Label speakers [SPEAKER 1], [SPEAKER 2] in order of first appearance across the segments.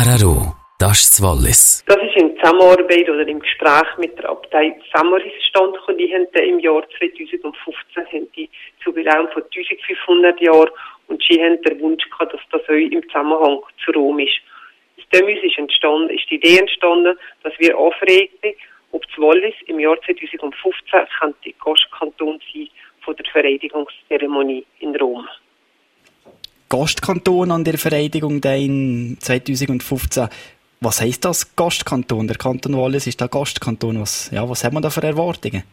[SPEAKER 1] RRO, das ist das Wallis.
[SPEAKER 2] Das ist in Zusammenarbeit oder im Gespräch mit der Abtei Samaris zustande gekommen. Die haben im Jahr 2015 die Jubiläum von 1500 Jahren und sie haben den Wunsch gehabt, dass das auch im Zusammenhang zu Rom ist. Aus dem ist die Idee entstanden, dass wir anfragen, ob das Wallis im Jahr 2015 könnte Gastkanton sein von der Vereidigungszeremonie in Rom.
[SPEAKER 3] Gastkanton an der Vereidigung in 2015. Was heisst das, Gastkanton? Der Kanton Wallis ist der Gastkanton. Was haben wir da für Erwartungen?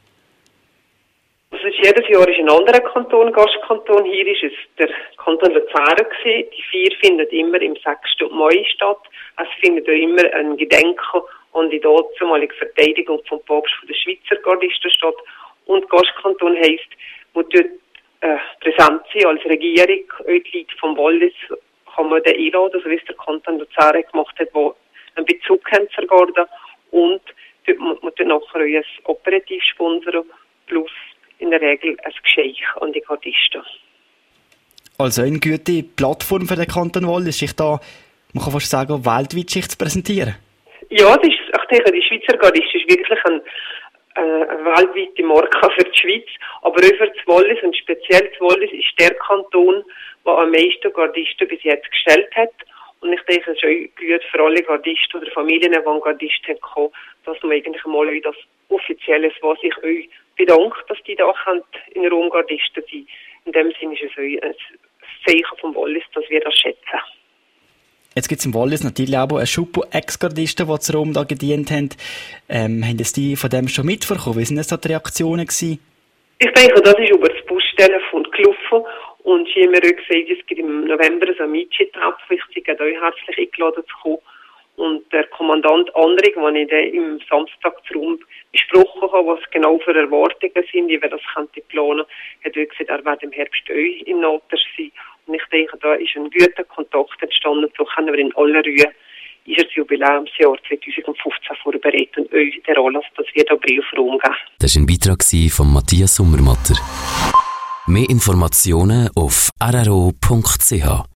[SPEAKER 2] Also jedes Jahr ist ein anderer Kanton Gastkanton. Hier ist es der Kanton Luzern gewesen. Die Feier findet immer im 6. Mai statt. Es findet auch immer ein Gedenken an die damalige Verteidigung vom Papst von der Schweizer Gardisten statt. Und Gastkanton heisst, wo dort präsent sind als Regierung, auch die Leute vom Wallis, kann man den einladen, so wie es der Kanton Luzern gemacht hat, wo einen Bezug haben zur Garde. Und dort muss man dann nachher auch ein Operativ sponsern, plus in der Regel ein Geschenk an die Gardisten.
[SPEAKER 3] Also eine gute Plattform für den Kanton Wallis, sich da, man kann fast sagen, weltweit sich zu präsentieren. Ja,
[SPEAKER 2] ich denke, die Schweizer Gardisten ist wirklich eine weltweite Marke für die Schweiz, aber auch für das Wallis, und speziell das Wallis ist der Kanton, der am meisten Gardisten bis jetzt gestellt hat. Und ich denke, es ist auch gut für alle Gardisten oder Familien, die einen Gardisten haben, dass man eigentlich mal auch das Offizielle, was ich euch bedanke, dass die da in Rom Gardisten sind. In dem Sinne ist es auch ein Zeichen vom Wallis, dass wir das schätzen.
[SPEAKER 3] Jetzt gibt es im Wallis natürlich auch eine Schuppe Ex-Gardisten, die zu Rom da gedient haben. Haben die von dem schon mitbekommen? Wie sind das da die Reaktionen gewesen?
[SPEAKER 2] Ich denke, das ist über das Bustelefon gelaufen. Und sie haben mir auch gesagt, es gibt im November so ein Mädchentreffen. Ich bin euch herzlich eingeladen zu kommen. Und der Kommandant Andrig, den ich dann im Samstag zu Rom besprochen habe, was genau für Erwartungen sind, wie wir das planen, hat auch gesagt, er wird im Herbst euch in Noter sein. Und ich denke, da ist ein guter Kontakt entstanden. So können wir in aller Ruhe unser Jubiläumsjahr 2015 vorbereiten und euch den Anlass, dass wir da Brief auf Rom gehen.
[SPEAKER 1] Das war ein Beitrag von Matthias Sommermatter. Mehr Informationen auf rro.ch.